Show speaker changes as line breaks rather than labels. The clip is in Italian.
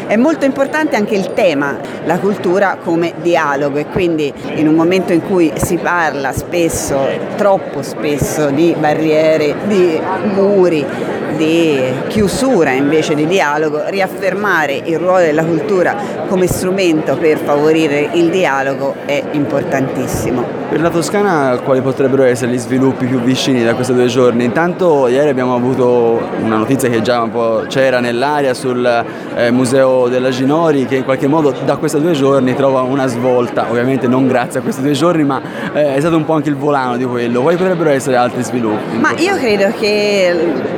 È molto importante anche il tema, la cultura come dialogo, e quindi in un momento in cui si parla spesso, troppo spesso, di barriere, di muri, di chiusura invece di dialogo, riaffermare il ruolo della cultura come strumento per favorire il dialogo è importantissimo.
Per la Toscana quali potrebbero essere gli sviluppi più vicini da questi 2 giorni? Intanto ieri abbiamo avuto una notizia che già un po' c'era nell'aria sul Museo della Ginori, che in qualche modo da questi 2 giorni trova una svolta, ovviamente non grazie a questi 2 giorni, ma è stato un po' anche il volano di quello. Quali potrebbero essere altri sviluppi?
Ma io credo che